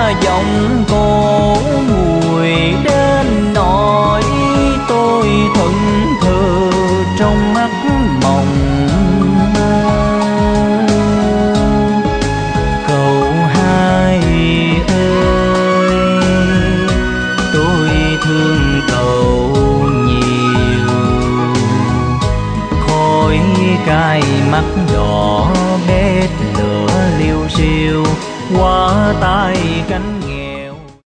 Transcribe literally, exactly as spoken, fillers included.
giọng cổ nguội đến nỗi tôi thuận thừa trong mắt mộng mơ. Cậu hai ơi, tôi thương cậu nhiều, khói cay mắt đỏ bếp lửa liêu xiêu qua tay cánh